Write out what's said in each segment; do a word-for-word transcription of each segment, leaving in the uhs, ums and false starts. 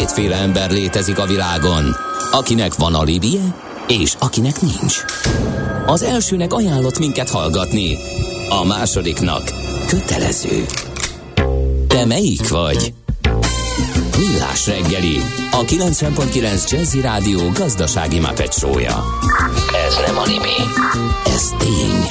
kétféle ember létezik a világon, akinek van alibije, és akinek nincs. Az elsőnek ajánlott minket hallgatni, a másodiknak kötelező. Te melyik vagy? Millás reggeli, a kilencven pont kilenc Jazzy Rádió gazdasági Muppet show-ja. Ez nem anime, ez tény.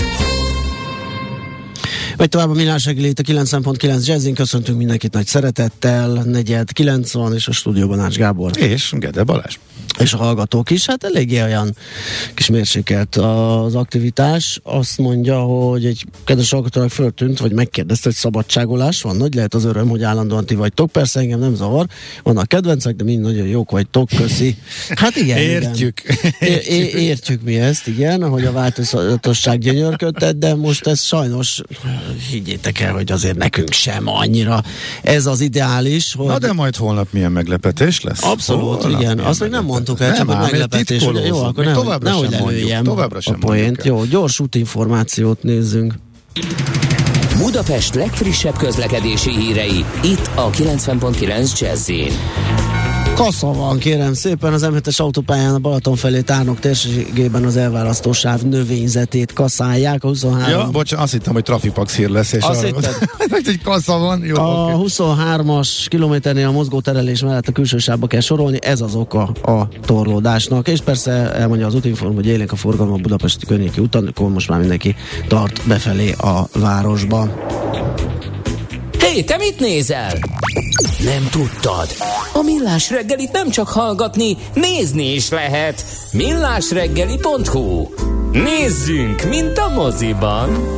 Megy tovább a Millás reggeli, a kilencven pont kilenc Jazzin. Köszöntünk mindenkit nagy szeretettel. Negyed kilenc van, és a stúdióban Ács Gábor. És Gede Balázs. És a hallgatók is. Hát eléggé olyan kis mérsékelt az aktivitás. Azt mondja, hogy egy kedves hallgatónak föltűnt, vagy megkérdezte, hogy szabadságolás van. Nagy lehet az öröm, hogy állandóan ti vagytok. Persze engem nem zavar. Vannak kedvencek, de mind nagyon jók vagytok. Köszi. Hát igen. Értjük. Igen. É- értjük mi ezt, igen, hogy a változatosság gyönyörködtet, de most ez sajnos, higgyétek el, hogy azért nekünk sem annyira ez az ideális. Hogy... Na de majd holnap milyen meglepetés lesz? Abszolút, holnap igen. Azt még nem mondtuk el, csak hogy meglepetés. Ugye, jó, akkor ne, továbbra nehogy sem lelőjem továbbra sem a poént. Jó, gyors útinformációt nézzünk. Budapest legfrissebb közlekedési hírei, itt a kilencven pont kilenc Jazzin. Kassa van, kérem szépen, az em hetes autópályán a Balaton felé Tárnok térségében az elválasztósáv növényzetét kaszálják. A huszonhárom... Ja, bocs, azt hittem, hogy trafipax hír lesz, és azt arra... egy kassa van. Jó, a okay. huszonhármas kilométernél a mozgóterelés mellett a külső sávba kell sorolni, ez az oka a torlódásnak, és persze elmondja az útinform, hogy élénk a forgalom a budapesti környéki úton, akkor most már mindenki tart befelé a városba. Hé, te mit nézel? Nem tudtad? A Millás reggelit nem csak hallgatni, nézni is lehet. millásreggeli pont hu. Nézzünk, mint a moziban.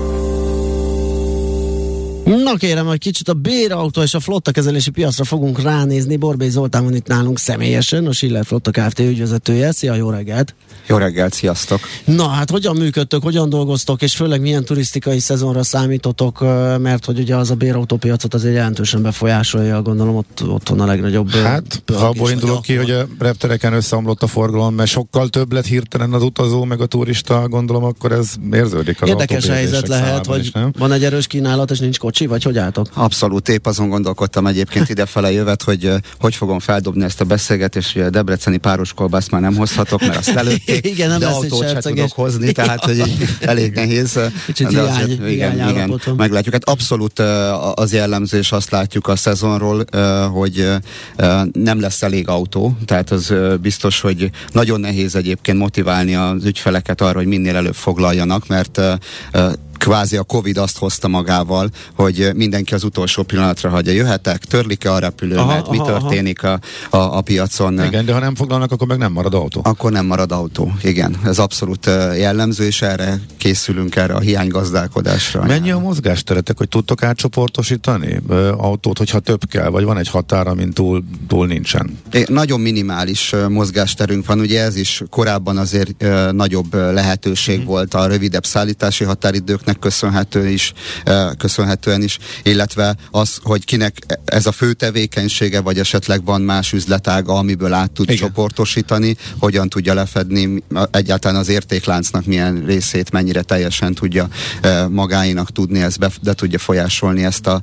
Na kérem, hogy kicsit a bérautó és a flottakezelési piacra fogunk ránézni. Borbély Zoltán van itt nálunk személyesen, a Schiller Flotta Kft. Ügyvezetője. Szia, jó reggelt! Jó reggelt, sziasztok! Na hát hogyan működtök, hogyan dolgoztok, és főleg milyen turisztikai szezonra számítotok, mert hogy ugye az a bérautópiacot azért jelentősen befolyásolja, gondolom ott, ott van a legnagyobb. Hát, ha abból indulok ki, hogy a reptereken összeomlott a forgalom, mert sokkal több lett hirtelen az utazó, meg a turista, gondolom, akkor ez érződik az érdekes helyzet lehet, hogy is, van egy erős kínálat, és nincs kocsi, vagy hogy álltok? Abszolút, épp azon gondolkodtam egyébként idefele jövet, hogy hogy fogom feldobni ezt a beszélgetést, hogy a debreceni pároskolbászt már nem hozhatok, mert azt előtték. Igen, nem de lesz autót sem tudok hozni, ja. Tehát hogy elég nehéz. Kicsit de hiány, azért, igen, hiány igen, meglátjuk. Hát abszolút az jellemző, és azt látjuk a szezonról, hogy nem lesz elég autó, tehát az biztos, hogy nagyon nehéz egyébként motiválni az ügyfeleket arra, hogy minél előbb foglaljanak, mert kvázi a Covid azt hozta magával, hogy mindenki az utolsó pillanatra hagyja. Jöhetek, törlik-e a repülőmet, aha, mi aha, történik a, a, a piacon. Igen, de ha nem foglalnak, akkor meg nem marad autó. Akkor nem marad autó, igen. Ez abszolút jellemző, és erre készülünk, erre a hiánygazdálkodásra. Mennyi a mozgásteretek, hogy tudtok átcsoportosítani autót, hogyha több kell, vagy van egy határ, amin túl, túl nincsen? É, nagyon minimális mozgásterünk van, ugye ez is korábban azért e, nagyobb lehetőség hmm. volt a rövidebb szállítási határidőknek köszönhető is, köszönhetően is, illetve az, hogy kinek ez a fő tevékenysége, vagy esetleg van más üzletága, amiből át tud igen. csoportosítani, hogyan tudja lefedni egyáltalán az értékláncnak milyen részét, mennyire teljesen tudja magáinak tudni, ezt be, de tudja folyásolni ezt a,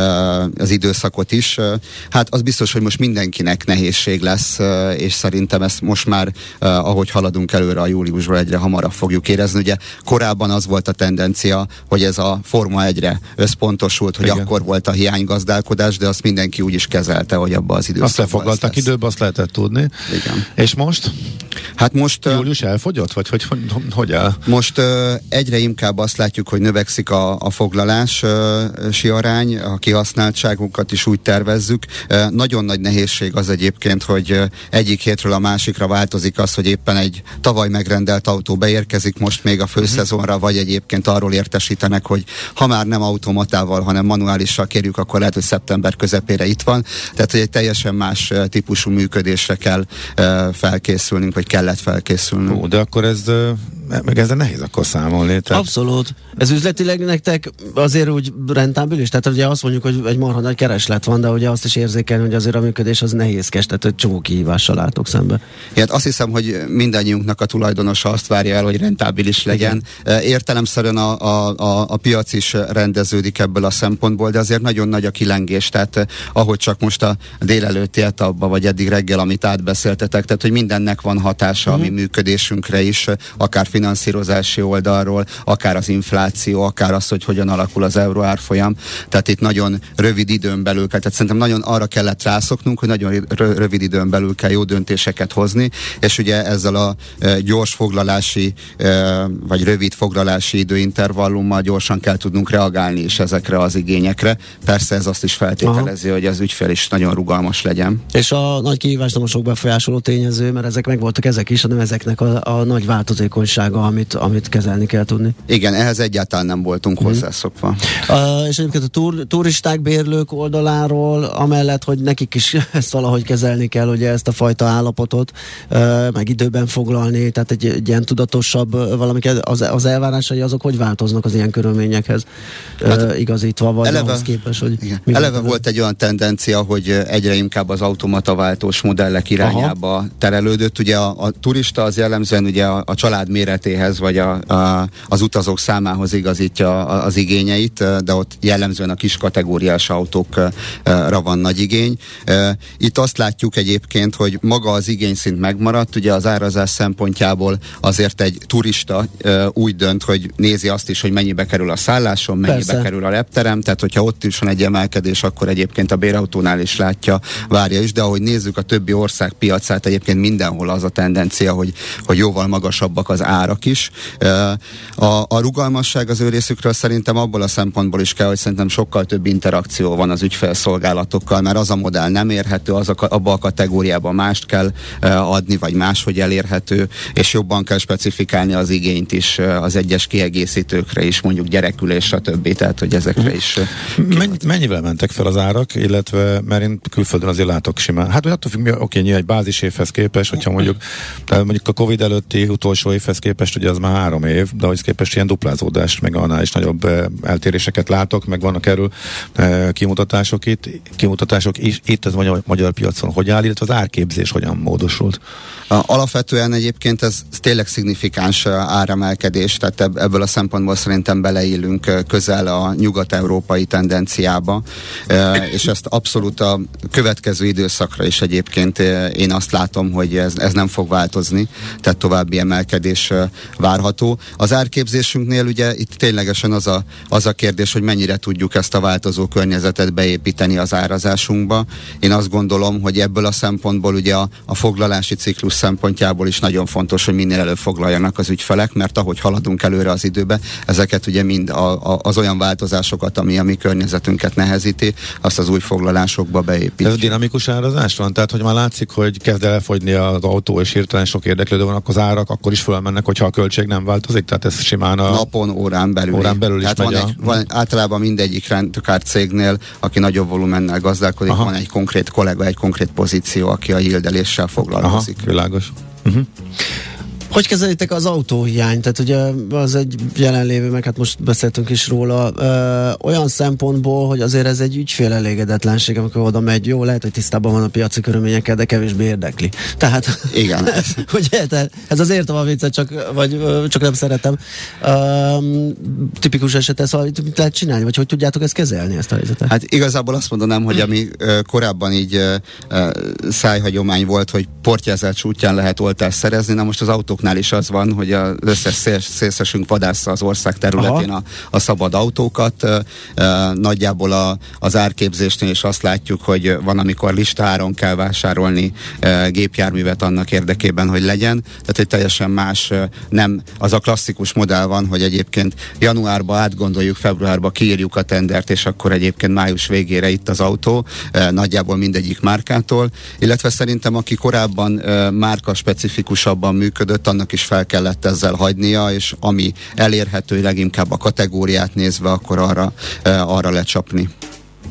az időszakot is. Hát az biztos, hogy most mindenkinek nehézség lesz, és szerintem ezt most már, ahogy haladunk előre a júliusról, egyre hamarabb fogjuk érezni. Ugye korábban az volt a tendencia, hogy ez a Forma egyre összpontosult, hogy igen. akkor volt a hiánygazdálkodás, de azt mindenki úgy is kezelte, hogy abban az időszakban. Azt lefoglaltak időbe, azt lehetett tudni. Igen. És most? Hát most... Július elfogyott? Vagy hogy, hogy, hogy áll? Most uh, egyre inkább azt látjuk, hogy növekszik a, a foglalási uh, arány, a kihasználtságunkat is úgy tervezzük. Uh, nagyon nagy nehézség az egyébként, hogy uh, egyik hétről a másikra változik az, hogy éppen egy tavaly megrendelt autó beérkezik most még a főszezonra, uh-huh. vagy egyébként arról értesítenek, hogy ha már nem automatával, hanem manuálissal kérjük, akkor lehet, hogy szeptember közepére itt van. Tehát, hogy egy teljesen más uh, típusú működésre kell uh, felkészülnünk, vagy kellett felkészülnünk. Ó, de akkor ez uh, meg ezzel nehéz akkor számolni. Tehát... Abszolút. Ez üzletileg nektek azért úgy rentábilis? Tehát ugye azt mondjuk, hogy egy marha nagy kereslet van, de ugye azt is érzékelni, hogy azért a működés az nehézkes, tehát egy csomó kihívással látok szembe. Igen, azt hiszem, hogy mindannyiunknak a tulajdonosa azt várja el, hogy rentábilis legyen. Igen. Értelemszerűen a, a, a, a piac is rendeződik ebből a szempontból, de azért nagyon nagy a kilengés, tehát ahogy csak most a délelőtti etapba, vagy eddig reggel, amit átbeszéltetek, tehát hogy mindennek van hatása uh-huh. a mi működésünkre is, akár finanszírozási oldalról, akár az infláció, akár az, hogy hogyan alakul az euró árfolyam. Tehát itt nagyon rövid időn belül kell, tehát szerintem nagyon arra kellett rászoknunk, hogy nagyon rövid időn belül kell jó döntéseket hozni, és ugye ezzel a e, gyors foglalási, e, vagy rövid foglalási időintervallummal gyorsan kell tudnunk reagálni is ezekre az igényekre. Persze ez azt is feltételezi, aha. hogy az ügyfél is nagyon rugalmas legyen. És a nagy kihívás nem a sok befolyásoló tényező, mert ezek megvoltak ezek is, hanem ezeknek a, a nagy változékonysága, amit, amit kezelni kell tudni. Igen, ehhez egyáltalán nem voltunk mm. hozzászokva. Uh, és egyébként a tur, turisták, bérlők oldaláról, amellett, hogy nekik is ezt valahogy kezelni kell, ugye ezt a fajta állapotot, uh, meg időben foglalni, tehát egy, egy ilyen tudatosabb valami, az, az elvárásai azok hogy változnak az ilyen körülményekhez hát, uh, igazítva, vagy eleve, ahhoz képest, hogy... Eleve volt egy olyan tendencia, hogy egyre inkább az automataváltós modellek irányába aha. terelődött. Ugye a, a turista az jellemzően ugye a, a család méretéhez, vagy a, a, az utazók számához igazítja az igényeit, de ott jellemzően a kis kategóriás autókra van nagy igény. Itt azt látjuk egyébként, hogy maga az igényszint megmaradt, ugye az árazás szempontjából azért egy turista úgy dönt, hogy nézi azt is, hogy mennyibe kerül a szálláson, mennyibe persze. kerül a repterem, tehát hogyha ott is van egy emelkedés, akkor egyébként a bérautónál is látja, várja is, de ahogy nézzük a többi ország piacát, egyébként mindenhol az a tendencia, hogy, hogy jóval magasabbak az árak is. A, a rugalmasság az ő részükről szerintem abból a szempontból is kell, hogy szerintem sokkal több interakció van az ügyfélszolgálatokkal, mert az a modell nem érhető, az a, abba a kategóriában mást kell adni, vagy máshogy elérhető, és jobban kell specifikálni az igényt is az egyes kiegészítőkre is, mondjuk gyerekülés, stb. Tehát, hogy ezekre is... Mennyi, mennyivel mentek fel az árak, illetve, mert én külföldön azért látok simán. Hát, hogy attól függ, oké, nyilván egy bázis évhez képest, hogyha mondjuk, tehát mondjuk a Covid előtti utolsó évhez képest, ugye az már három év, de ahhoz képest ilyen duplázódás, meg annál is nagyobb eh, eltéréseket látok, meg vannak erről eh, kimutatások itt, kimutatások is, itt az magyar, magyar piacon hogy áll, illetve az árképzés hogyan módosult? Alapvetően egyébként ez tényleg szignifikáns áremelkedés, tehát ebből a szempontból szerintem beleillünk közel a nyugat-európai tendenciába, és ezt abszolút a következő időszakra is egyébként én azt látom, hogy ez, ez nem fog változni, tehát további emelkedés várható. Az árképzésünknél ugye itt ténylegesen az a, az a kérdés, hogy mennyire tudjuk ezt a változó környezetet beépíteni az árazásunkba. Én azt gondolom, hogy ebből a szempontból ugye a, a foglalási ciklus szempontjából is nagyon fontos, hogy minél előbb foglaljanak az ügyfelek, mert ahogy haladunk előre az időbe, ezeket ugye mind a, a, az olyan változásokat, ami a mi környezetünket nehezíti, azt az új foglalásokba beépítjük. Ez dinamikus árazás van? Tehát, hogy már látszik, hogy kezd el elfogyni az autó, és hirtelen sok érdeklődő van, akkor az árak akkor is fölmennek, hogyha a költség nem változik? Tehát ez simán a... Napon, órán belül. Órán belül is Tehát megy van a... egy, van, általában mindegyik rendkár cégnél, aki nagyobb volumennel gazdálkodik, aha. van egy konkrét kollega, egy konkrét pozíció, aki a yieldeléssel foglalkozik. Aha, világos. Uh-huh. Hogy kezelitek az autóhiányt? Tehát ugye az egy jelenlévő, meg hát most beszéltünk is róla, ö, olyan szempontból, hogy azért ez egy ügyfél elégedetlenség, amikor oda megy, jó, lehet, hogy tisztában van a piaci körülményekkel, de kevésbé érdekli. Tehát, igen. ugye, tehát ez az értem a viccet, csak, vagy ö, csak nem szeretem. Ö, tipikus eset ez, hogy mit lehet csinálni, vagy hogy tudjátok ezt kezelni, ezt a helyzetet? Hát igazából azt mondanám, hogy ami ö, korábban így ö, ö, szájhagyomány volt, hogy portyázás útján lehet oltást szerezni, na most az autók is az van, hogy az összes szél, szélszesünk vadásza az ország területén a, a szabad autókat. E, e, nagyjából a, az árképzésnél is azt látjuk, hogy van, amikor listáron kell vásárolni e, gépjárművet annak érdekében, hogy legyen. Tehát egy teljesen más, e, nem az a klasszikus modell van, hogy egyébként januárban átgondoljuk, februárban kiírjuk a tendert, és akkor egyébként május végére itt az autó, e, nagyjából mindegyik márkától, illetve szerintem aki korábban e, márka specifikusabban működött, annak is fel kellett ezzel hagynia, és ami elérhető leginkább a kategóriát nézve, akkor arra, arra lecsapni.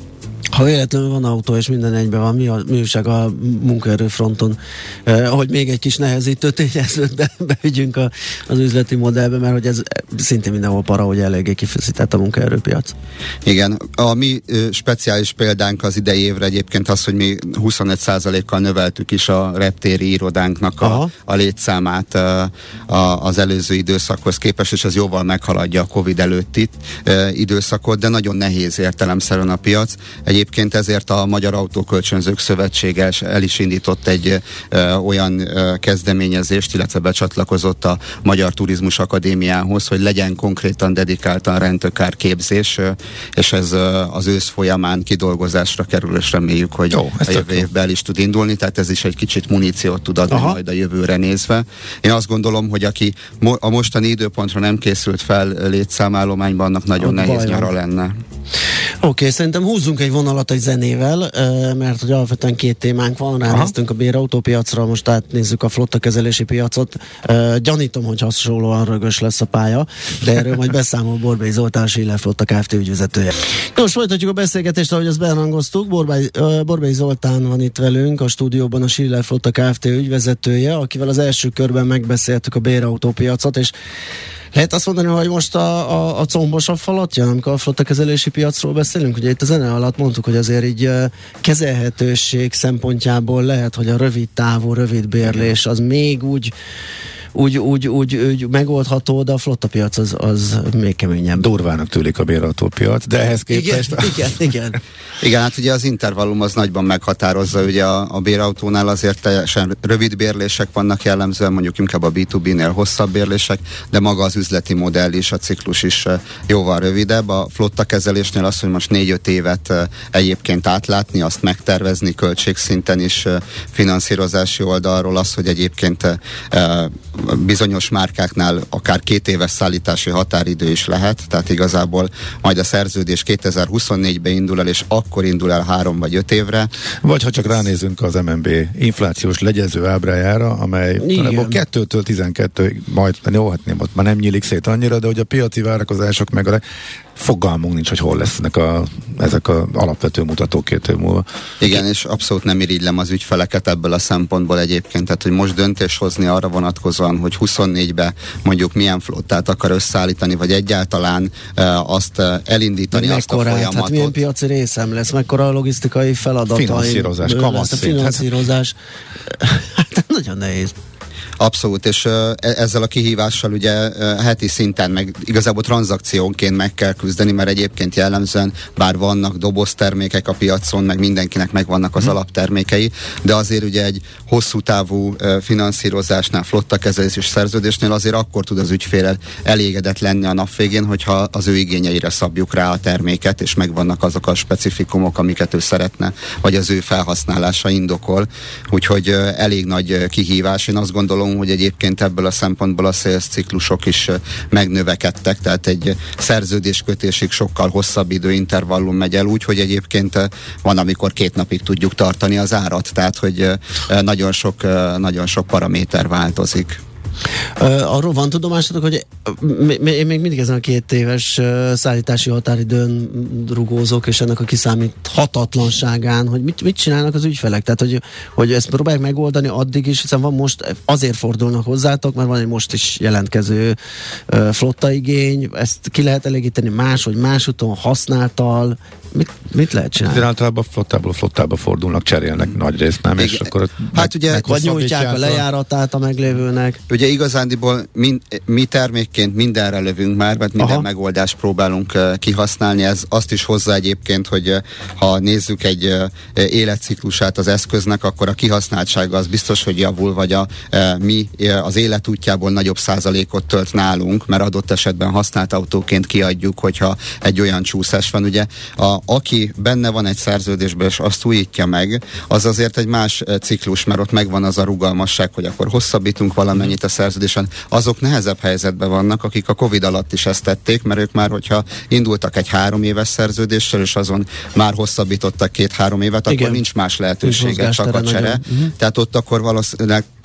Ha véletlenül van autó, és minden egyben van, mi a műság a munkaerőfronton, eh, hogy még egy kis nehezítő tényezőt be, bevigyünk a, az üzleti modellbe, mert hogy ez szintén mindenhol para, hogy eléggé kifeszített a munkaerőpiac. Igen, a mi ö, speciális példánk az idei évre egyébként az, hogy mi huszonöt százalékkal növeltük is a reptéri irodánknak a, a létszámát ö, a, az előző időszakhoz képest, és ez jóval meghaladja a Covid előtti ö, időszakot, de nagyon nehéz értelemszerűen a piac. Egyébként ezért a Magyar Autókölcsönzők Szövetsége el is indított egy ö, olyan ö, kezdeményezést, illetve becsatlakozott a Magyar Turizmus Akadémiához, hogy legyen konkrétan dedikáltan rent-a-car képzés, ö, és ez ö, az ősz folyamán kidolgozásra kerül, és reméljük, hogy Jó, a jövő évben el is tud indulni, tehát ez is egy kicsit muníciót tud adni Aha. majd a jövőre nézve. Én azt gondolom, hogy aki mo- a mostani időpontra nem készült fel létszámállományban, annak nagyon Ott nehéz bajom. nyara lenne. Oké, okay, szerintem húzzunk egy vonalat egy zenével, mert hogy alapvetően két témánk van, ránéztünk a bérautópiacra, most átnézzük a flottakezelési piacot. Gyanítom, hogy hasonlóan rögös lesz a pálya, de erről majd beszámol Borbély Zoltán, Schiller Flotta Kft. Ügyvezetője. Most folytatjuk a beszélgetést, ahogy azt berangoztuk. Borbély, Borbély Zoltán van itt velünk a stúdióban, a Schiller Flotta Kft. Ügyvezetője, akivel az első körben megbeszéltük a bérautópiacot, és lehet azt mondani, hogy most a, a, a combosabb falat jön, amikor a flottakezelési piacról beszélünk? Ugye itt a zene alatt mondtuk, hogy azért így uh, kezelhetőség szempontjából lehet, hogy a rövid távú, rövid bérlés az még úgy Úgy, úgy, úgy, úgy megoldható, de a flottapiac az, az még keményebb. Durvának tűlik a bérautópiac, de ehhez képest... Igen, igen, igen. Igen, hát ugye az intervallum az nagyban meghatározza, ugye a, a bérautónál azért teljesen rövid bérlések vannak jellemzően, mondjuk inkább a bé kettő bé-nél hosszabb bérlések, de maga az üzleti modell is, a ciklus is jóval rövidebb. A flottakezelésnél az, hogy most négy-öt évet egyébként átlátni, azt megtervezni költségszinten is, finanszírozási oldalról az, hogy egyébként bizonyos márkáknál akár két éves szállítási határidő is lehet, tehát igazából majd a szerződés kétezer-huszonnégyben indul el, és akkor indul el három vagy öt évre. Vagy ha csak ránézünk az em en bé inflációs legyező ábrájára, amely kettőtől tizenkettőig majd, jó, hát nem, ott már nem nyílik szét annyira, de hogy a piaci várakozások meg a fogalmunk nincs, hogy hol lesznek a, ezek az alapvető mutatók két év múlva. Igen, és abszolút nem irigylem az ügyfeleket ebből a szempontból egyébként, tehát hogy most döntés hozni arra vonatkozóan, hogy huszonnégyben mondjuk milyen flottát akar összeállítani, vagy egyáltalán e, azt elindítani, meg azt a folyamatot. Hát milyen piaci részem lesz, mekkora a logisztikai feladatai. Finanszírozás, kamatszint. Finanszírozás. Hát nagyon nehéz. Abszolút, és uh, ezzel a kihívással ugye uh, heti szinten, meg igazából tranzakciónként meg kell küzdeni, mert egyébként jellemzően, bár vannak doboztermékek a piacon, meg mindenkinek megvannak az hmm. alaptermékei, de azért ugye egy hosszú távú uh, finanszírozásnál, flottakezelési szerződésnél azért akkor tud az ügyfél elégedett lenni a nap végén, hogyha az ő igényeire szabjuk rá a terméket, és megvannak azok a specifikumok, amiket ő szeretne, vagy az ő felhasználása indokol. Úgyhogy uh, elég nagy uh, kihívás. Én azt gondolom, hogy egyébként ebből a szempontból a sales ciklusok is megnövekedtek, tehát egy szerződéskötésig sokkal hosszabb időintervallum megy el, úgyhogy egyébként van, amikor két napig tudjuk tartani az árat, tehát hogy nagyon sok, nagyon sok paraméter változik. Uh, arról van tudomásatok, hogy én még mindig ezen a két éves uh, szállítási határidőn rugózok, és ennek a kiszámíthatatlanságán, hogy mit, mit csinálnak az ügyfelek, tehát hogy, hogy ezt próbálják megoldani addig is, hiszen van most, azért fordulnak hozzátok, mert van egy most is jelentkező uh, flotta igény, ezt ki lehet elégíteni más, vagy más úton használtal, mit, mit lehet csinálni? Általában flottából flottába fordulnak, cserélnek nagy részt, nem? És akkor hát meg, ugye, vagy nyújtják a lejáratát a meglévőnek. Ugye igazándiból min, mi termékként mindenre lövünk már, mert minden Aha. megoldást próbálunk uh, kihasználni. Ez azt is hozzá egyébként, hogy uh, ha nézzük egy uh, életciklusát az eszköznek, akkor a kihasználtsága az biztos, hogy javul, vagy a, uh, mi uh, az életútjából nagyobb százalékot tölt nálunk, mert adott esetben használt autóként kiadjuk, hogyha egy olyan csúszás van. Ugye, a, aki benne van egy szerződésben, és azt újítja meg, az azért egy más uh, ciklus, mert ott megvan az a rugalmasság, hogy akkor hosszabbítunk valamennyit a szerződésen, azok nehezebb helyzetben vannak, akik a Covid alatt is ezt tették, mert ők már, hogyha indultak egy három éves szerződéssel, és azon már hosszabbítottak két-három évet, akkor Igen. nincs más lehetősége, csak a csere. Uh-huh. Tehát ott akkor valószínűleg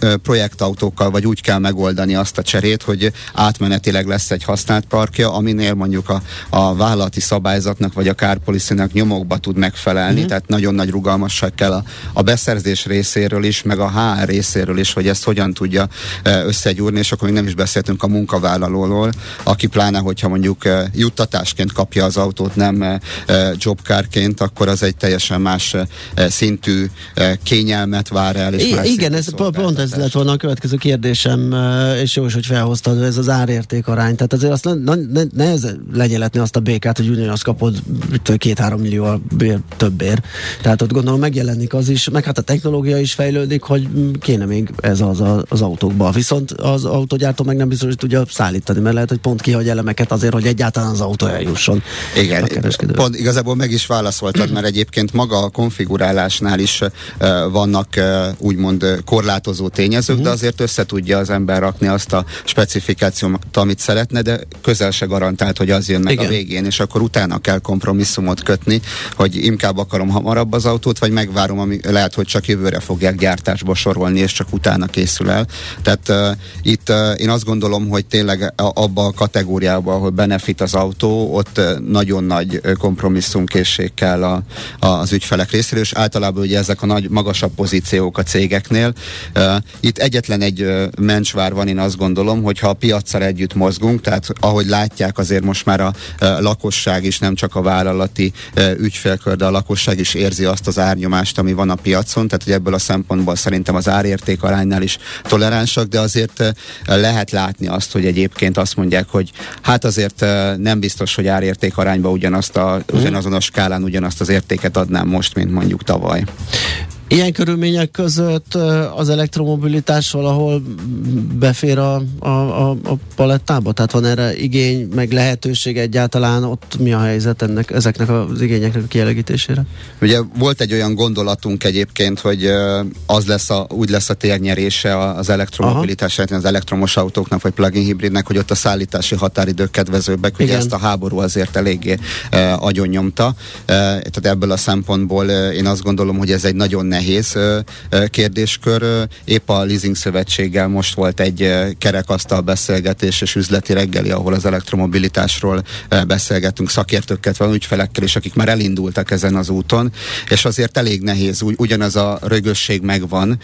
projektautókkal, vagy úgy kell megoldani azt a cserét, hogy átmenetileg lesz egy használt parkja, aminél mondjuk a, a vállalati szabályzatnak, vagy a car policy-nek nyomokba tud megfelelni, mm-hmm. tehát nagyon nagy rugalmasság kell a, a beszerzés részéről is, meg a há er részéről is, hogy ezt hogyan tudja összegyúrni, és akkor még nem is beszéltünk a munkavállalóról, aki pláne, hogyha mondjuk juttatásként kapja az autót, nem jobkárként, akkor az egy teljesen más szintű kényelmet vár el. És I- igen, ez pont ez lett volna a következő kérdésem, és jó is, hogy felhoztad, ez az árérték arány. Tehát azért azt ne, ne, nehéz legyeletni azt a békát, hogy ugyanazt kapod két-három millió bér, többér. Tehát ott gondolom megjelenik az is, meg hát a technológia is fejlődik, hogy kéne még ez az a, az autókba. Viszont az autógyártó meg nem biztos, hogy tudja szállítani, mert lehet, hogy pont kihagy elemeket azért, hogy egyáltalán az autó eljusson. Igen, pont igazából meg is válaszoltad, mert egyébként maga a konfigurálásnál is uh, vannak uh, úgymond korlátozó tényezők, uh-huh. de azért össze tudja az ember rakni azt a specifikációt, amit szeretne, de közel se garantált, hogy az jön meg Igen. a végén, és akkor utána kell kompromisszumot kötni, hogy inkább akarom hamarabb az autót, vagy megvárom, ami lehet, hogy csak jövőre fogják gyártásba sorolni, és csak utána készül el. Tehát uh, itt uh, én azt gondolom, hogy tényleg abba a kategóriában, ahol benefit az autó, ott uh, nagyon nagy uh, kompromisszumkészség kell a, a, az ügyfelek részéről, és általában ugye ezek a nagy, magasabb pozíciók a cégeknél. Uh, itt egyetlen egy uh, mencsvár van, én azt gondolom, hogy ha a piaccal együtt mozgunk, tehát ahogy látják, azért most már a uh, lakosság is, nem csak a vállalati uh, ügyfélkör, de a lakosság is érzi azt az árnyomást, ami van a piacon, tehát hogy ebből a szempontból szerintem az árérték aránynál is toleránsak, de azért uh, lehet látni azt, hogy egyébként azt mondják, hogy hát azért uh, nem biztos, hogy árérték arányba ugyanazt a, ugyanazon a skálán ugyanazt az értéket adnám most, mint mondjuk tavaly. Ilyen körülmények között az elektromobilitás valahol befér a, a, a, a palettába? Tehát van erre igény, meg lehetőség egyáltalán? Ott mi a helyzet ennek, ezeknek az igényeknek a kielégítésére? Ugye volt egy olyan gondolatunk egyébként, hogy az lesz a, úgy lesz a térnyerése az elektromobilitás, az elektromos autóknak, vagy plug-in hibridnek, hogy ott a szállítási határidők kedvezőbbek. Ugye ezt a háború azért eléggé eh, agyonnyomta. Eh, tehát ebből a szempontból eh, én azt gondolom, hogy ez egy nagyon nehéz kérdéskör. Épp a Leasing Szövetséggel most volt egy kerekasztal beszélgetés és üzleti reggeli, ahol az elektromobilitásról beszélgettünk szakértőkkel, van ügyfelekkel is, akik már elindultak ezen az úton, és azért elég nehéz, úgy, ugyanaz a rögösség megvan.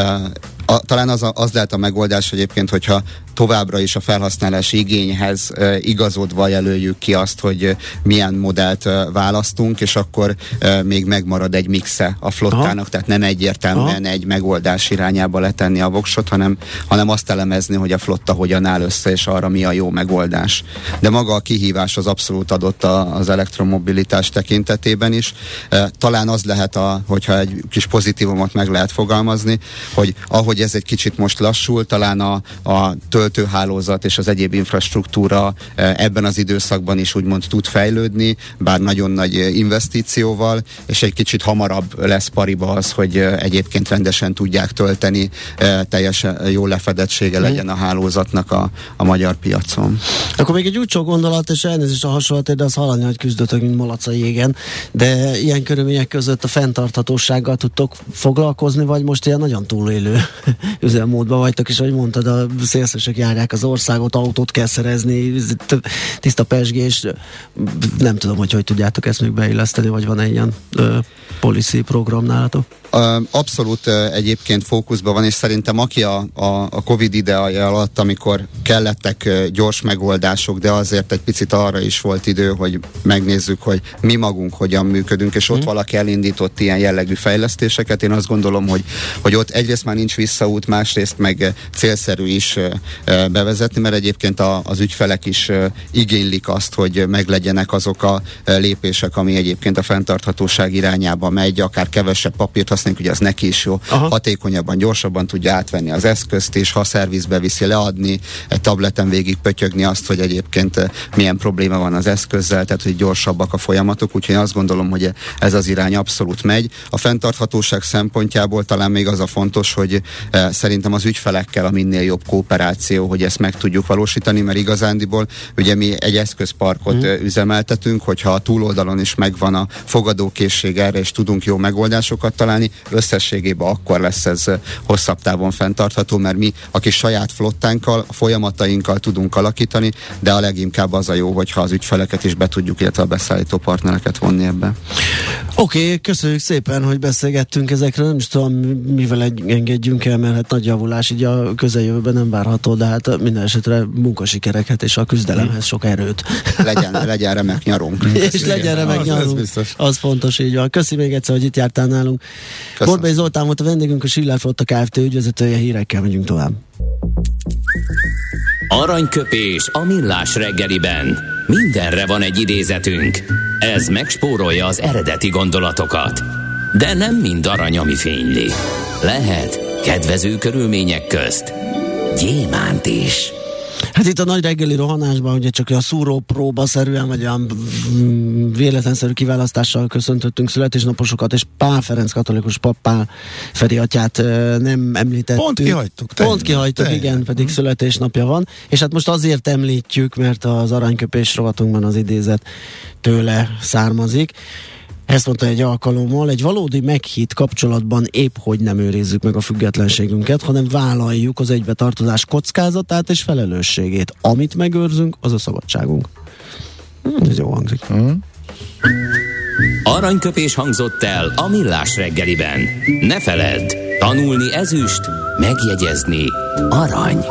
A, talán az, a, az lehet a megoldás egyébként, hogyha továbbra is a felhasználási igényhez e, igazodva jelöljük ki azt, hogy e, milyen modellt e, választunk, és akkor e, még megmarad egy mixe a flottának, Aha. tehát nem egyértelműen Aha. egy megoldás irányába letenni a voksot, hanem, hanem azt elemezni, hogy a flotta hogyan áll össze, és arra mi a jó megoldás. De maga a kihívás az abszolút adott a, az elektromobilitás tekintetében is. E, talán az lehet, a, hogyha egy kis pozitívumot meg lehet fogalmazni, hogy ahogy ez egy kicsit most lassul, talán a, a töltőhálózat és az egyéb infrastruktúra ebben az időszakban is úgymond tud fejlődni, bár nagyon nagy investícióval, és egy kicsit hamarabb lesz pariba az, hogy egyébként rendesen tudják tölteni, teljesen jó lefedettsége legyen a hálózatnak a, a magyar piacon. Akkor még egy úcsó gondolat, és elnézést a hasonlat, de az hallani, hogy küzdötök, mint malac a jégen, de ilyen körülmények között a fenntarthatósággal tudtok foglalkozni, vagy most ilyen nagyon túlélő üzemmódban vagytok, és ahogy mondtad, a szélszesek járják az országot, autót kell szerezni, tiszta pezsgés, nem tudom, hogy hogy tudjátok ezt még beilleszteni, vagy van egy ilyen ö, policy program nálatok? Abszolút egyébként fókuszban van, és szerintem aki a, a, a Covid ideje alatt, amikor kellettek gyors megoldások, de azért egy picit arra is volt idő, hogy megnézzük, hogy mi magunk hogyan működünk, és ott mm. valaki elindított ilyen jellegű fejlesztéseket. Én azt gondolom, hogy, hogy ott egyrészt már nincs visszaút, másrészt meg célszerű is bevezetni, mert egyébként a, az ügyfelek is igénylik azt, hogy meglegyenek azok a lépések, ami egyébként a fenntarthatóság irányába megy, akár kevesebb papírt használni, ugye az neki is jó, Aha. hatékonyabban, gyorsabban tudja átvenni az eszközt, és ha szervizbe viszi, leadni, egy tableten végig pötyögni azt, hogy egyébként milyen probléma van az eszközzel, tehát hogy gyorsabbak a folyamatok, úgyhogy én azt gondolom, hogy ez az irány abszolút megy. A fenntarthatóság szempontjából talán még az a fontos, hogy eh, szerintem az ügyfelekkel a minél jobb kooperáció, hogy ezt meg tudjuk valósítani, mert igazándiból ugye mi egy eszközparkot mm. üzemeltetünk, hogyha a túloldalon is megvan a fogadókészség erre, és tudunk jó megoldásokat találni, összességében akkor lesz ez hosszabb távon fenntartható, mert mi, aki saját flottánkkal, a folyamatainkkal tudunk alakítani, de a leginkább az a jó, hogyha az ügyfeleket is be tudjuk, illetve a beszállító partnereket vonni ebbe. Oké, okay, köszönjük szépen, hogy beszélgettünk ezekről, nem is tudom, mivel engedjünk el, mert hát nagy javulás így a közeljövőben nem várható, de hát minden esetre munkasikereket és a küzdelemhez sok erőt. Legyen, legyen remek nyarunk. És legyen remek az, nyarunk. Az fontos, így van. Köszi még egyszer, hogy itt jártál nálunk. Borbély Zoltán volt a vendégünk, a Schiller Flotta Kft. Ügyvezetője, hírekkel megyünk tovább. Aranyköpés a millás reggeliben. Mindenre van egy idézetünk. Ez megspórolja az eredeti gondolatokat. De nem mind arany, ami fényli. Lehet kedvező körülmények közt gyémánt is. Hát itt a nagy reggeli rohanásban ugye csak a szúró próba-szerűen, vagy a véletlenszerű kiválasztással köszöntöttünk születésnaposokat, és Pál Ferenc katolikus pap Pál Feri atyát nem említettük. Pont kihagytuk. Pont kihagytuk, teljesen. Igen, pedig születésnapja van. És hát most azért említjük, mert az aranyköpés rovatunkban az idézet tőle származik. Ezt mondta egy alkalommal, egy valódi meghitt kapcsolatban épp hogy nem őrizzük meg a függetlenségünket, hanem vállaljuk az egybetartozás kockázatát és felelősségét. Amit megőrzünk, az a szabadságunk. Hmm, ez jó hangzik. Hmm. Aranyköpés hangzott el a millás reggeliben. Ne feledd, tanulni ezüst, megjegyezni arany.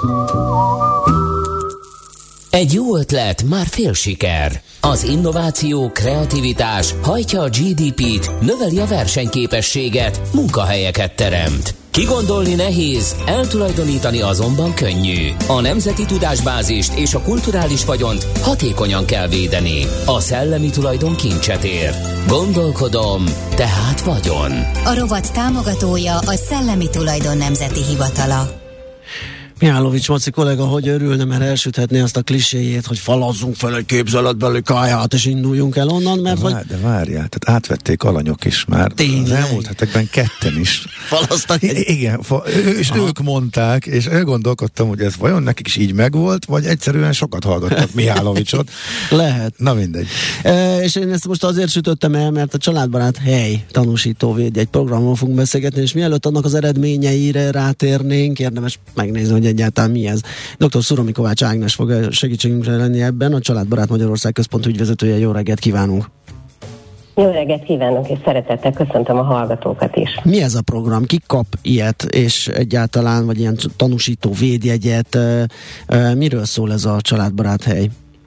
Egy jó ötlet már fél siker. Az innováció, kreativitás hajtja a gé dé pét, növeli a versenyképességet, munkahelyeket teremt. Kigondolni nehéz, eltulajdonítani azonban könnyű. A nemzeti tudásbázist és a kulturális vagyont hatékonyan kell védeni. A szellemi tulajdon kincset ér. Gondolkodom, tehát vagyon. A rovat támogatója a Szellemi Tulajdon Nemzeti Hivatala. Mihálovics Maci kollega, hogy örülne, mert elsüthetné azt a kliséjét, hogy falazzunk fel egy képzeletbeli káját, és induljunk el onnan, mert de, vár, de várjál, tehát átvették alanyok is már. Tényleg? Az elmúlt hetekben ketten is. Falasztak egy... I- igen, fa- és Aha. ők mondták, és elgondolkodtam, hogy ez vajon nekik is így megvolt, vagy egyszerűen sokat hallgattak Mihálovicsot. Lehet. Na mindegy. E, és én ezt most azért sütöttem el, mert a Családbarát Hely tanúsítóvédj egy programon fogunk beszélgetni, és mielőtt annak az eredményeire rátérnénk, érdemes megnézni, hogy egyáltalán mi ez. doktor Szuromi Kovács Ágnes fog segítségünkre lenni ebben, a Családbarát Magyarország Központ ügyvezetője. Jó reggelt kívánunk! Jó reggelt kívánok, és szeretettel köszöntöm a hallgatókat is. Mi ez a program? Ki kap ilyet, és egyáltalán, vagy ilyen tanúsító védjegyet? Miről szól ez a Családbarát Hely?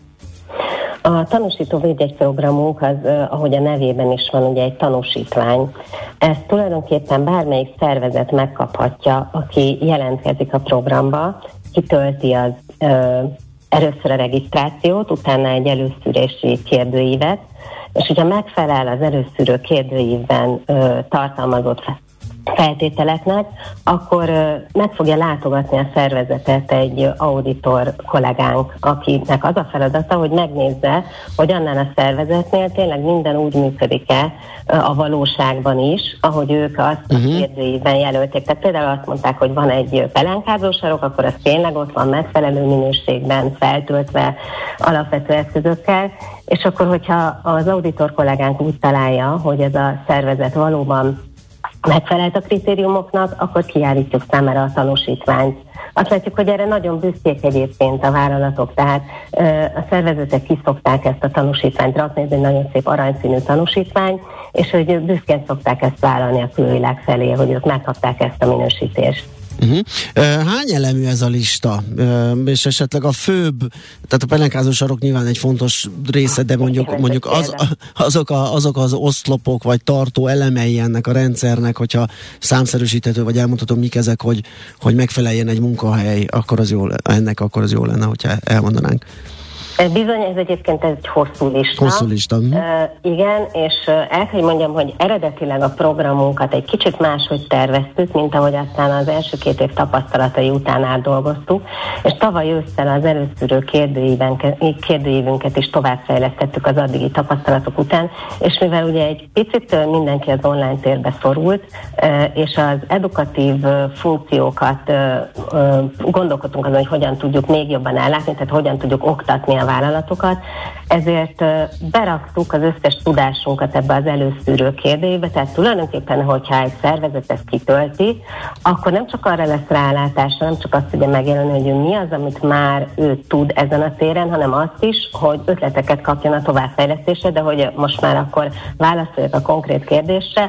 A tanúsító védjegy programunk az, ahogy a nevében is van, ugye egy tanúsítvány. Ezt tulajdonképpen bármelyik szervezet megkaphatja, aki jelentkezik a programba, kitölti az ö, először a regisztrációt, utána egy előszűrési kérdőívet, és hogyha megfelel az előszűrő kérdőívben ö, tartalmazott feltételeknek, akkor ö, meg fogja látogatni a szervezetet egy auditor kollégánk, akinek az a feladata, hogy megnézze, hogy annál a szervezetnél tényleg minden úgy működik-e ö, a valóságban is, ahogy ők azt uh-huh. a kérdőívben jelölték. Tehát például azt mondták, hogy van egy pelenkázósarok, akkor az tényleg ott van megfelelő minőségben, feltöltve alapvető eszközökkel, és akkor, hogyha az auditor kollégánk úgy találja, hogy ez a szervezet valóban megfelelt a kritériumoknak, akkor kiállítjuk számára a tanúsítványt. Azt látjuk, hogy erre nagyon büszkék egyébként a vállalatok, tehát ö, a szervezetek kiszokták ezt a tanúsítványt rakni, ez egy nagyon szép aranyszínű tanúsítvány, és hogy büszkén szokták ezt vállalni a külvilág felé, hogy ők megkapták ezt a minősítést. Uh-huh. Hány elemű ez a lista? És esetleg a főbb, tehát a pelenkázósarok nyilván egy fontos része, de mondjuk, mondjuk az, azok, a, azok az oszlopok, vagy tartó elemei ennek a rendszernek, hogyha számszerűsíthető, vagy elmondható, mik ezek, hogy, hogy megfeleljen egy munkahely, akkor az jó, ennek akkor az jó lenne, hogyha elmondanánk. Bizony, ez egyébként egy hosszú lista. Hosszú lista. Uh, igen, és el kell mondjam, hogy eredetileg a programunkat egy kicsit máshogy terveztük, mint ahogy aztán az első két év tapasztalatai után átdolgoztuk, és tavaly ősszel az előszűrő kérdőívünket is továbbfejlesztettük az addigi tapasztalatok után, és mivel ugye egy picit mindenki az online térbe szorult, és az edukatív funkciókat gondolkodtunk azon, hogy hogyan tudjuk még jobban ellátni, tehát hogyan tudjuk oktatni a vállalatokat, ezért beraktuk az összes tudásunkat ebbe az előszűrő kérdébe, tehát tulajdonképpen, hogyha egy szervezet ezt kitölti, akkor nem csak arra lesz rálátása, nem csak azt tudja megjelölni, hogy mi az, amit már ő tud ezen a téren, hanem azt is, hogy ötleteket kapjon a továbbfejlesztésre, de hogy most már akkor válaszoljak a konkrét kérdésre.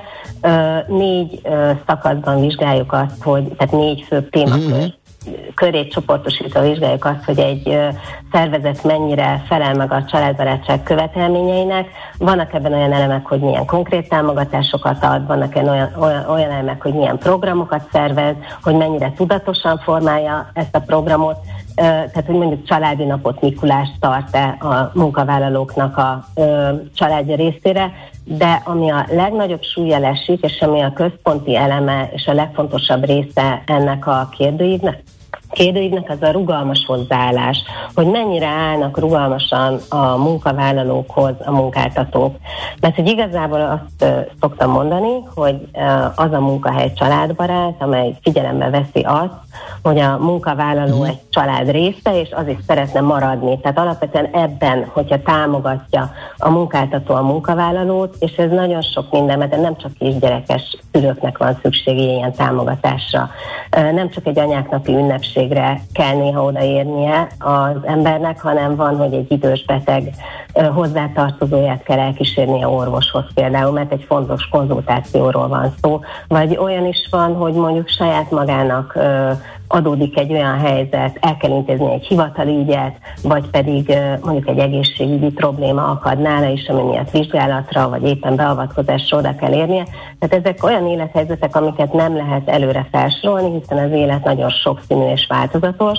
Négy szakaszban vizsgáljuk azt, hogy, tehát négy fő témakör mm-hmm. körét csoportosítva vizsgáljuk azt, hogy egy szervezet mennyire felel meg a családbarátság követelményeinek. Vannak ebben olyan elemek, hogy milyen konkrét támogatásokat ad, vannak olyan, olyan, olyan elemek, hogy milyen programokat szervez, hogy mennyire tudatosan formálja ezt a programot. Tehát, hogy mondjuk családi napot, Mikulást tart-e a munkavállalóknak a családja részére, de ami a legnagyobb súlya esik, és ami a központi eleme és a legfontosabb része ennek a kérdőívnek, kérdőívnek az a rugalmas hozzáállás, hogy mennyire állnak rugalmasan a munkavállalókhoz a munkáltatók. Mert hogy igazából azt uh, szoktam mondani, hogy uh, az a munkahely családbarát, amely figyelembe veszi azt, hogy a munkavállaló egy család része, és az is szeretne maradni. Tehát alapvetően ebben, hogyha támogatja a munkáltató a munkavállalót, és ez nagyon sok minden, mert nem csak kisgyerekes szülőknek van szüksége ilyen támogatásra. Uh, nem csak egy anyáknapi ünnepség kell néha odaérnie az embernek, hanem van, hogy egy idős beteg hozzátartozóját kell elkísérnie orvoshoz például, mert egy fontos konzultációról van szó. Vagy olyan is van, hogy mondjuk saját magának adódik egy olyan helyzet, el kell intézni egy hivatali ügyet, vagy pedig mondjuk egy egészségügyi probléma akad nála is, ami miatt vizsgálatra, vagy éppen beavatkozásra oda kell érnie. Tehát ezek olyan élethelyzetek, amiket nem lehet előre felsorolni, hiszen az élet nagyon sokszínű és változatos,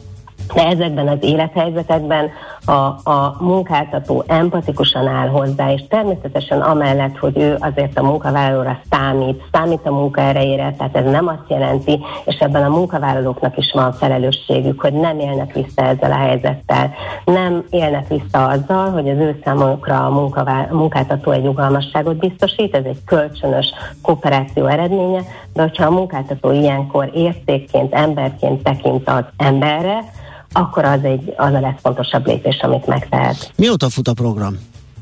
de ezekben az élethelyzetekben a, a munkáltató empatikusan áll hozzá, és természetesen amellett, hogy ő azért a munkavállalóra számít, számít a munkaerejére, tehát ez nem azt jelenti, és ebben a munkavállalóknak is van felelősségük, hogy nem élnek vissza ezzel a helyzettel, nem élnek vissza azzal, hogy az ő számukra a munkavá- munkáltató egy rugalmasságot biztosít, ez egy kölcsönös kooperáció eredménye, de hogyha a munkáltató ilyenkor értékként, emberként tekint az emberre, akkor az, egy, az a legfontosabb lépés, amit megtehet. Mióta fut a program?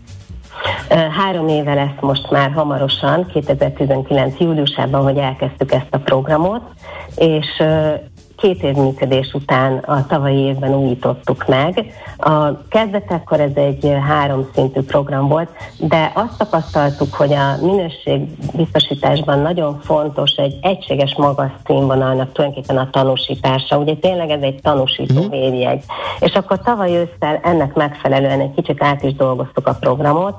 Három éve lesz most már hamarosan, kétezer-tizenkilenc júliusában, hogy elkezdtük ezt a programot, és két év működés után a tavalyi évben újítottuk meg. A kezdetekkor ez egy háromszintű program volt, de azt tapasztaltuk, hogy a minőségbiztosításban nagyon fontos egy egységes magas színvonalnak tulajdonképpen a tanúsítása. Ugye tényleg ez egy tanúsító védjegy. És akkor tavaly ősszel ennek megfelelően egy kicsit át is dolgoztuk a programot.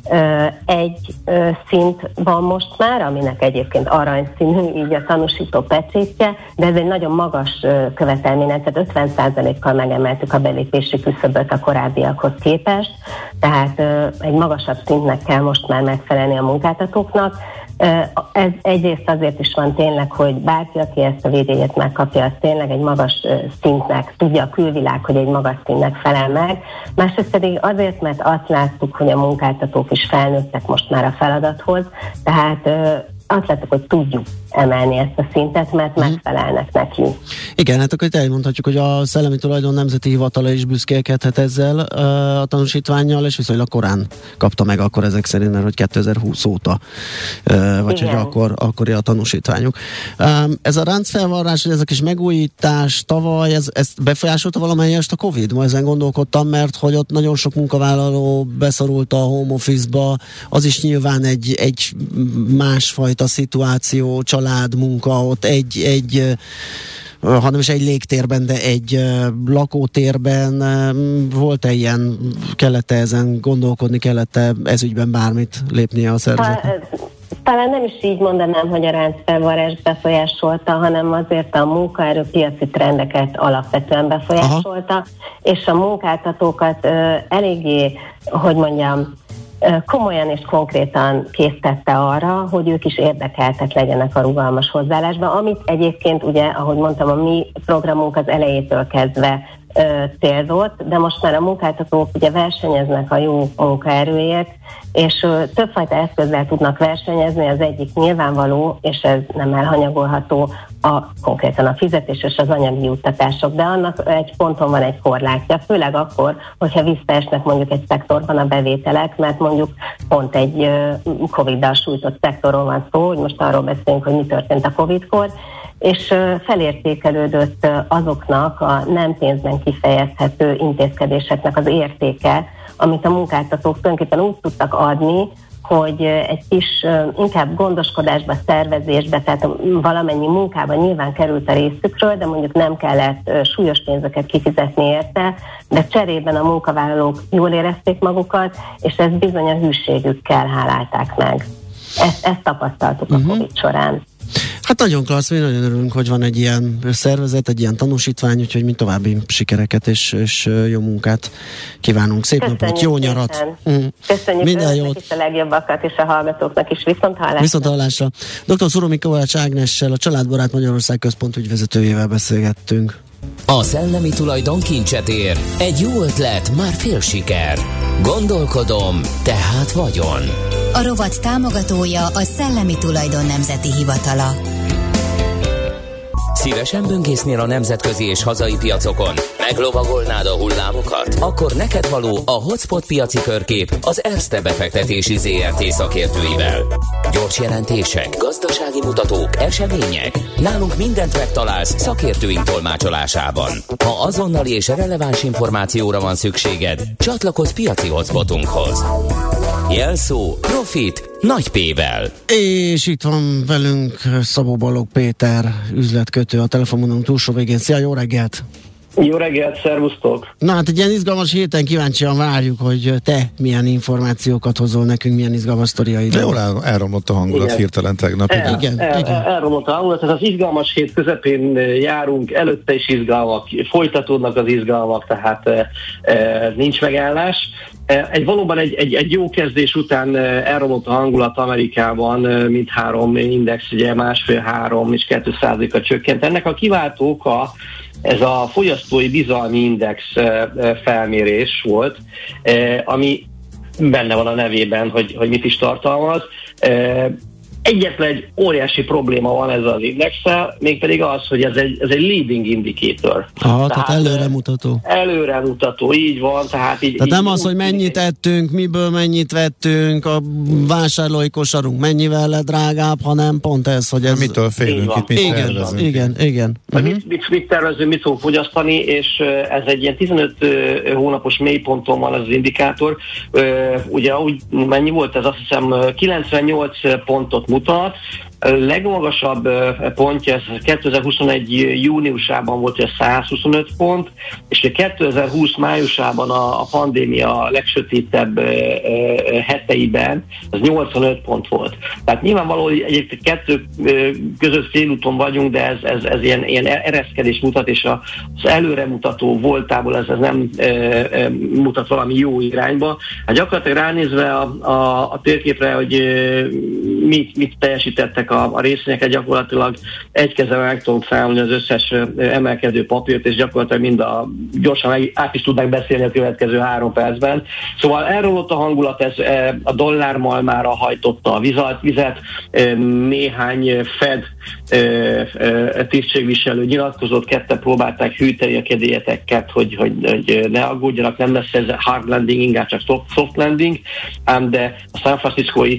Egy szint van most már, aminek egyébként aranyszínű, így a tanúsító pecsétje, de ez egy nagyon magas követelmény, tehát ötven százalékkal megemeltük a belépési küszöböt a korábbiakhoz képest, tehát egy magasabb szintnek kell most már megfelelni a munkáltatóknak. Ez egyrészt azért is van tényleg, hogy bárki, aki ezt a védjegyet megkapja, az tényleg egy magas szintnek, tudja a külvilág, hogy egy magas szintnek felel meg. Másrészt pedig azért, mert azt láttuk, hogy a munkáltatók is felnőttek most már a feladathoz, tehát azt láttuk, hogy tudjuk emelni ezt a szintet, mert megfelelnek neki. Igen, hát akkor itt elmondhatjuk, hogy a Szellemi Tulajdon Nemzeti Hivatala is büszkélkedhet ezzel a tanúsítvánnyal, és viszonylag korán kapta meg akkor ezek szerint, mert hogy kétezer-húsz óta, vagy igen, hogy akkor, akkori a tanúsítványuk. Ez a ráncfelvarrás, hogy ez a kis megújítás tavaly, ez, ez befolyásolta valamelyest a Covid? Ma ezen gondolkodtam, mert hogy ott nagyon sok munkavállaló beszorult a home office-ba, az is nyilván egy, egy másfajta szituáció, család, munka, ott egy, egy hanem is egy légtérben, de egy lakótérben. Volt-e ilyen, kellett-e ezen gondolkodni, kellett-e ezügyben bármit lépnie a szervezetnek? Talán nem is így mondanám, hogy a ráncfelvarrás befolyásolta, hanem azért a munkaerőpiaci trendeket alapvetően befolyásolta, aha, és a munkáltatókat uh, eléggé, hogy mondjam, komolyan és konkrétan késztette arra, hogy ők is érdekeltek legyenek a rugalmas hozzáállásban, amit egyébként ugye, ahogy mondtam, a mi programunk az elejétől kezdve célzott, de most már a munkáltatók ugye versenyeznek a jó munkaerőért, és többfajta eszközzel tudnak versenyezni, az egyik nyilvánvaló, és ez nem elhanyagolható, a, konkrétan a fizetés és az anyagi juttatások, de annak egy ponton van egy korlátja, főleg akkor, hogyha visszaesnek mondjuk egy szektorban a bevételek, mert mondjuk pont egy Covid-dal sújtott szektorról van szó, hogy most arról beszélünk, hogy mi történt a Covid-kor, és felértékelődött azoknak a nem pénzben kifejezhető intézkedéseknek az értéke, amit a munkáltatók tulajdonképpen úgy tudtak adni, hogy egy kis inkább gondoskodásba, szervezésbe, tehát valamennyi munkában nyilván került a részükről, de mondjuk nem kellett súlyos pénzeket kifizetni érte, de cserében a munkavállalók jól érezték magukat, és ezt bizony a hűségükkel hálálták meg. Ezt, ezt tapasztaltuk uh-huh. a Covid során. Hát nagyon klassz, mi nagyon örülünk, hogy van egy ilyen szervezet, egy ilyen tanúsítvány, úgyhogy mi további sikereket és, és jó munkát kívánunk. Szép Köszönjük napot, jó nyarat! Mm. Köszönjük minden jót is, a legjobbakat, és a hallgatóknak is viszont hallásra. Viszont hallásra. doktor Szuromi Kovács Ágnessel, a Családbarát Magyarország Központ ügyvezetőjével beszélgettünk. A szellemi tulajdon kincset ér. Egy jó ötlet, már fél siker. Gondolkodom, tehát vagyon. A rovat támogatója a Szellemi Tulajdon Nemzeti Hivatala. Szívesen böngésznél a nemzetközi és hazai piacokon? Meglovagolnád a hullámokat? Akkor neked való a Hotspot piaci körkép az Erste befektetési zé er té szakértőivel. Gyors jelentések, gazdasági mutatók, események. Nálunk mindent megtalálsz szakértőink tolmácsolásában. Ha azonnali és releváns információra van szükséged, csatlakozz piaci hotspotunkhoz. Jelszó Profit nagy P-vel. És itt van velünk Szabó Balogh Péter, üzletkötő a telefonvonalunk túlsó végén. Szia, jó reggelt! Jó reggelt, szervusztok! Na hát egy ilyen izgalmas héten kíváncsian várjuk, hogy te milyen információkat hozol nekünk, milyen izgalmas sztoriaid. De jól el, elromlott a hangulat igen. hirtelen tegnap. El, igen, el, igen. Elromlott a hangulat, ez az izgalmas hét közepén járunk, előtte is izgalmak, folytatódnak az izgalmak, tehát e, e, nincs megállás. Egy valóban egy, egy, egy jó kezdés után elromlott a hangulat Amerikában, mindhárom index, ugye másfél-három és két százaléka csökkent. Ennek a kiváltó oka ez a fogyasztói bizalmi index felmérés volt, ami benne van a nevében, hogy, hogy mit is tartalmaz. Egyetlen egy óriási probléma van ezzel az indexsel, mégpedig az, hogy ez egy, ez egy leading indicator. Aha, tehát, tehát előremutató. Előremutató, így van. Tehát, így, tehát így, nem az, hogy mennyit ettünk, miből mennyit vettünk, a vásárlói kosarunk mennyivel lett drágább, hanem pont ez, hogy ez... Mitől félünk itt, mit igen, tervezünk. igen, igen. Uh-huh. Mit, mit, mit tervezünk, mit fogunk fogyasztani, és ez egy ilyen tizenöt hónapos mélyponton van ez az indikátor. Ugye úgy, mennyi volt ez? Azt hiszem kilencvennyolc pontot mutat. A legmagasabb pontja ez kétezer-huszonegy júniusában volt ez százhuszonöt pont, és kétezer-húsz májusában a, a pandémia legsötétebb heteiben ez nyolcvanöt pont volt. Tehát nyilvánvaló, hogy egyébként kettő között félúton vagyunk, de ez, ez, ez ilyen, ilyen ereszkedés mutat, és az előremutató voltából ez, ez nem e, e, mutat valami jó irányba. Hát gyakorlatilag ránézve a, a, a térképre, hogy e, mit, mit teljesítettek a, a részvényeket, gyakorlatilag egy kezzel meg tudom számolni az összes emelkedő papírt, és gyakorlatilag mind a gyorsan át is tudnak beszélni a következő három percben. Szóval elromlott a hangulat, ez a dollármalmára hajtotta a vizet, vizet néhány Fed tisztségviselő nyilatkozott, ketten próbálták hűteni a kedélyeteket, hogy, hogy, hogy ne aggódjanak, nem lesz ez hard landing, inkább csak soft landing, ám de a San Franciscói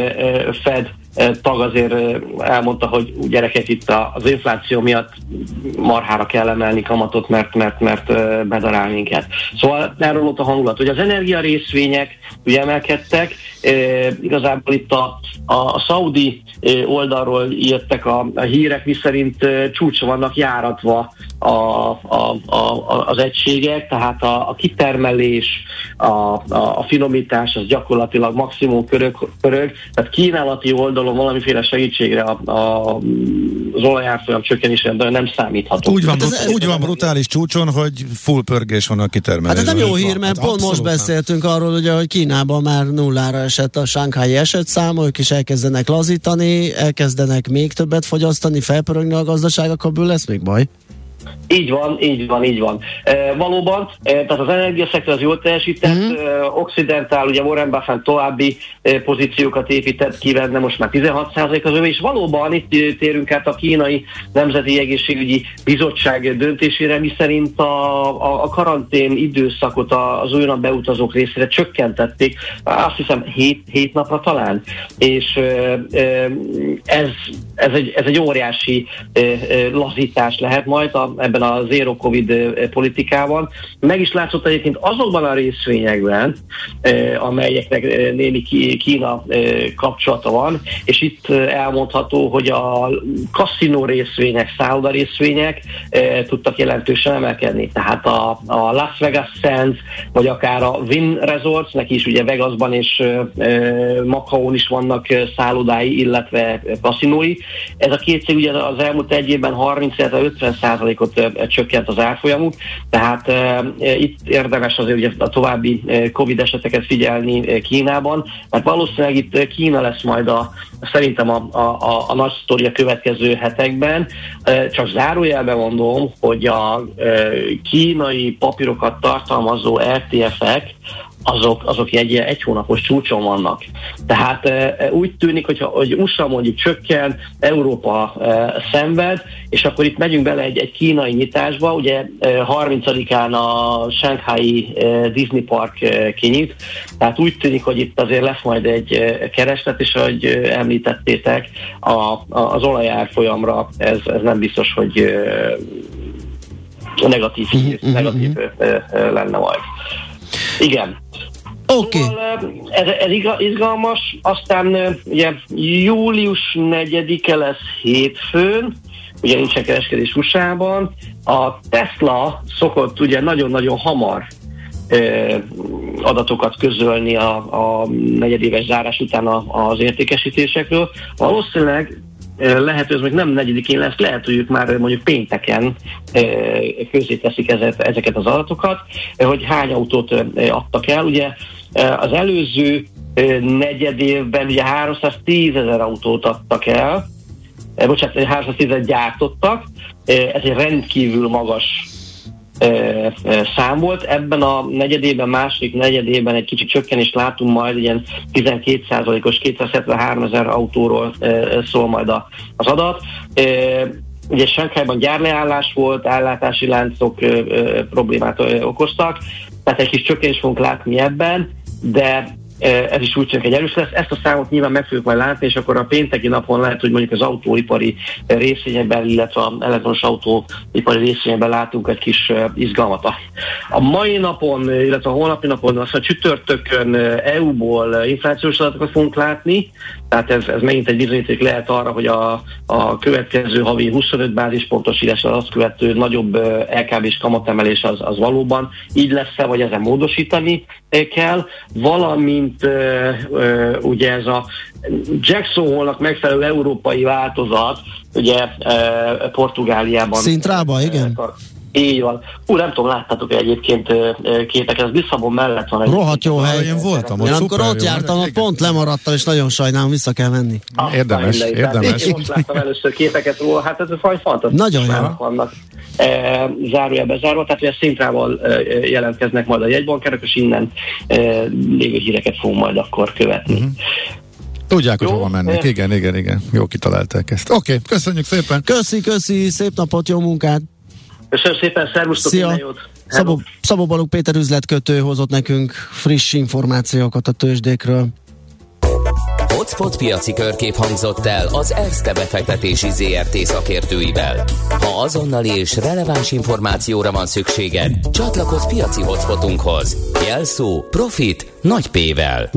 Fed tag azért elmondta, hogy gyerekek, itt az infláció miatt marhára kell emelni kamatot, mert, mert, mert bedarál minket. Szóval elromlott a hangulat. Ugye az energia részvények ugye emelkedtek, e, igazából itt a, a, a szaudi oldalról jöttek a, a hírek, miszerint csúcsra vannak járatva a, a, a, az egységek, tehát a, a kitermelés, a, a, a finomítás az gyakorlatilag maximum körög, körög, tehát kínálati oldalon valamiféle segítségre a, a, az olajárfolyam csökkenésre nem számítható. Úgy van, hát brut- úgy van brutális csúcson, hogy full pörgés van a kitermelésben. Hát ez nem jó hír, mert hát pont most beszéltünk nem. arról, ugye, hogy Kínában már nullára esett a shanghai esetszám, ők is elkezdenek lazítani, elkezdenek még többet fogyasztani, felpörögni a gazdaság, akkor ebből lesz még baj? Így van, így van, így van. E, valóban, e, tehát az energiaszektor az jól teljesített, mm. e, Occidental, ugye Warren Buffett további e, pozíciókat épített ki, de most már tizenhat százalék az övé, és valóban itt térünk át a kínai Nemzeti Egészségügyi Bizottság döntésére, miszerint a, a, a karantén időszakot az újonnan beutazók részére csökkentették, azt hiszem hét napra talán, és e, e, ez, ez, egy, ez egy óriási e, e, lazítás lehet majd a, ebben a zero covid politikában. Meg is látszott egyébként azokban a részvényekben, amelyeknek némi Kína kapcsolata van, és itt elmondható, hogy a kaszinó részvények, szálloda részvények tudtak jelentősen emelkedni. Tehát a, a Las Vegas Sands, vagy akár a Wynn Resorts, neki is ugye Vegasban és Macaón is vannak szállodái, illetve kaszinói. Ez a két cég ugye az elmúlt egy évben harminc-ötven százalékot csökkent az árfolyamuk, tehát e, itt érdemes azért ugye a további Covid eseteket figyelni Kínában, mert valószínűleg itt Kína lesz majd a, szerintem a, a, a, a nagy sztori a következő hetekben. E, csak zárójelben mondom, hogy a e, kínai papírokat tartalmazó er té ef-ek azok, azok egy, egy hónapos csúcson vannak. Tehát e, úgy tűnik, hogyha, hogy u es á mondjuk csökken, Európa e, szenved, és akkor itt megyünk bele egy, egy kínai nyitásba, ugye e, harmincadikán a Shanghai e, Disney Park e, kinyit, tehát úgy tűnik, hogy itt azért lesz majd egy e, kereslet, és ahogy e, említettétek, a, a, az olajárfolyamra ez, ez nem biztos, hogy e, negatív, mm-hmm. negatív e, e, lenne majd. Igen. Okay. Szóval ez, ez izgalmas, aztán ugye július negyedike lesz hétfőn, ugye nincsen kereskedés u es á-ban, a Tesla szokott ugye nagyon-nagyon hamar ö, adatokat közölni a, a negyedéves zárás után a, az értékesítésekről. Valószínűleg lehet, hogy ez nem negyedikén lesz, lehet, hogy ők már mondjuk pénteken közé teszik ezeket az adatokat, hogy hány autót adtak el. Ugye az előző negyed évben ugye háromszáztízezer autót adtak el, bocsánat, háromszáztízezer gyártottak, ez egy rendkívül magas szám volt. Ebben a negyedében, második negyedében egy kicsit csökkenést látunk majd, ilyen tizenkét százalékos kétszázhetvenháromezer autóról szól majd az adat. Ugye Shanghaiban gyárleállás volt, ellátási láncok problémát okoztak, tehát egy kis csökkenést fogunk látni ebben, de ez is úgy tűnik, egy erős lesz. Ezt a számot nyilván meg fogjuk majd látni, és akkor a pénteki napon lehet, hogy mondjuk az autóipari részvényekben, illetve az elektronos autóipari részvényekben látunk egy kis izgalmat. A mai napon, illetve a holnapi napon, aztán csütörtökön é u-ból inflációs adatokat fogunk látni, tehát ez, ez megint egy bizonyíték lehet arra, hogy a, a következő havi huszonöt bázispontos, illetve azt követő nagyobb el ká bé-s kamatemelés az, az valóban így lesz-e, vagy ezen módosítani kell, valamint Uh, uh, ugye ez a Jackson Hole-nak megfelelő európai változat, ugye uh, Portugáliában. Szintrában, igen. Uh, így van. Ú, nem tudom, láttátok egyébként uh, képeket, ez Lisszabon mellett van. Rohadt jó hely. Én voltam ott. Én amikor ott jártam, pont lemaradtam, és nagyon sajnálom, vissza kell menni. Ah, érdemes, mindegy, érdemes. Én most láttam először képeket róla, hát ez a faj fantasztikus. Nagyon jó. Vannak e, zárójelbe zárva, tehát ugye Szintrával e, jelentkeznek majd a jegybankerek, és innen e, lévő híreket fogunk majd akkor követni. Uh-huh. Tudják, hogy hova mennek. E... Igen, igen, igen. Jó kitalálták ezt. Oké, okay, köszönjük szépen. Köszi, köszi, szép napot, jó munkát. Köszönöm szépen, szervusztok, minden jót. Szabó, Szabó Balogh Péter üzletkötő hozott nekünk friss információkat a tőzsdékről. Hotspot piaci körkép hangzott el az Erste befektetési zé er té szakértőivel. Ha azonnali és releváns információra van szükséged, csatlakozz piaci hotspotunkhoz. Jelszó Profit nagy P-vel.